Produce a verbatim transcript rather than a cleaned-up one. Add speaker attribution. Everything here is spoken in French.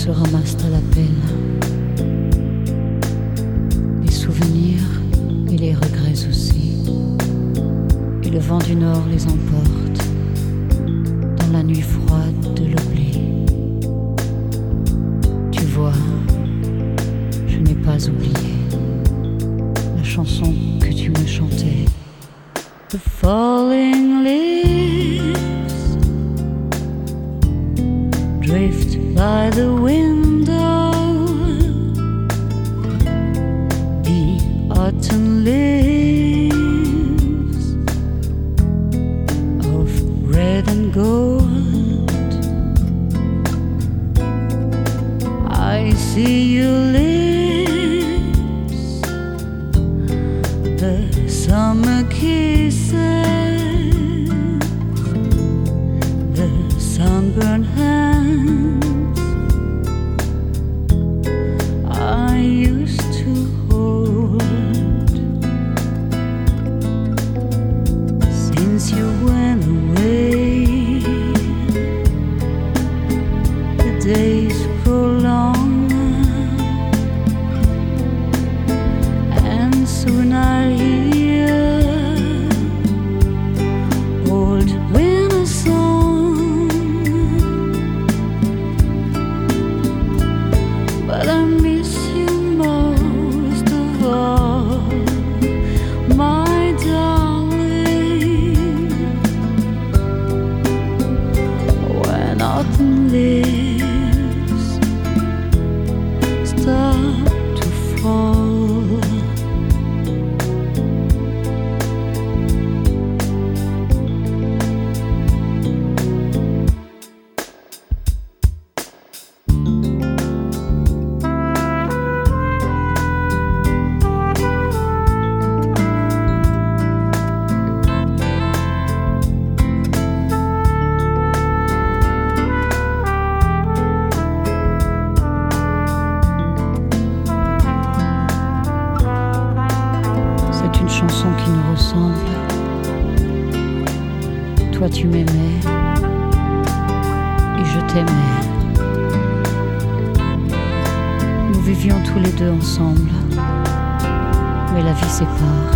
Speaker 1: se ramassent à la pelle. Les souvenirs et les regrets aussi. Et le vent du nord les emporte dans la nuit froide de l'oubli. Tu vois, je n'ai pas oublié la chanson que tu me chantais. The falling leaves drift by the window. The autumn leaves of red and gold. I see your lips, the summer kisses, the sunburned hands I used to hold. Since you went away, the days grow longer, and soon I'll hear old winter song. But I miss you most of all, my darling. When autumn leaves start to fall. C'est une chanson qui nous ressemble. Toi tu m'aimais et je t'aimais. Nous vivions tous les deux ensemble, mais la vie sépare.